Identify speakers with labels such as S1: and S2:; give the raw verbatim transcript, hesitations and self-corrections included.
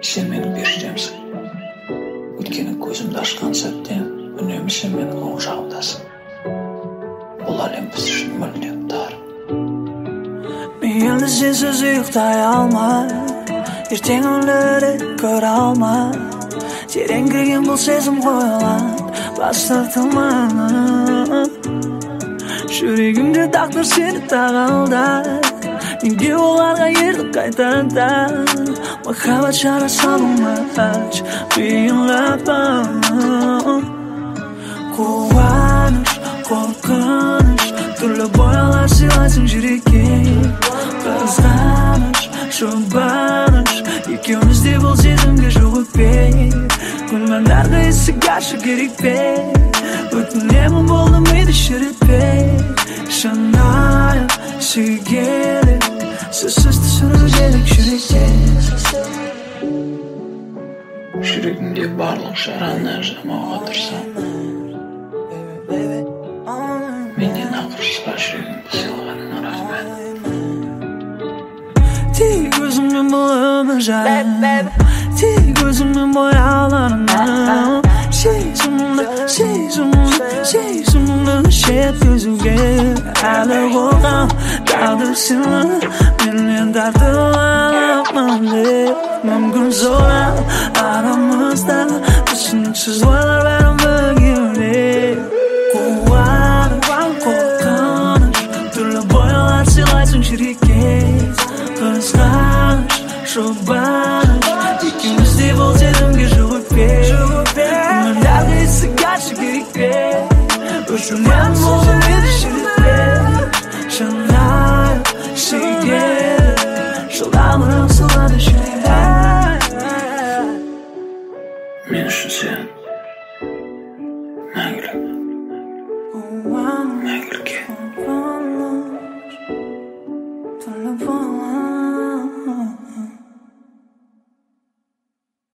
S1: Sen meni періштемсің. Өйткені көзімді ашқан сәттен үнемі сен менің оң жағымдасың. Бұл әлем біз үшін мүлдем тар.
S2: Мен енді сенсіз ұйықтай алмай, ертең өмірді көре алмай, терең кірген бұл сезім қойлап бас тартылмай. Жүрегімде тағдыр сені тағалдай, неге оларға ерді қайтадан? Махаббат жара салмач, қиынлаппын. Қуаныш, қорқыныш, түрлі бояулар сыйлайсың жүрекке. Қызғаныш, жұбаныш, екеумізде бұл сезімге жоқ өкпе. Күлмәндарға есі ғашық керек пе? Өтінемін болды мені шірітпе. Шынайы сүйгелі, сізсіз түсіру жерік жүректе.
S1: Жүрегімде барлық жараны жамауға тырсам, менен ақыршыға жүрегімді сыйлағаныңа рахмет.
S2: Тек өзіңмен бұл өмір жайы, тек өзіңмен бояуларына, сезімімді, сезімімді, сезімімді жеткізуге әлі қорқам. Тағдыр сені менен тартыламын деп, мүмкін солай арамызда түсініксіз ойлар бәрін бөгеуде. Қуаныш, қорқыныш, түрлі бояулар сыйлайсың жүрекке. Қызғаныш, жұбаныш, екеумізде бұл сезімге жоқ өкпе. Күмәндарға есі ғашық керек пе? Өшірмем болды мені шірітпе. Шынайы сүйгелі, жылдамырақ сылады жүрегім.
S1: Мен үшін сен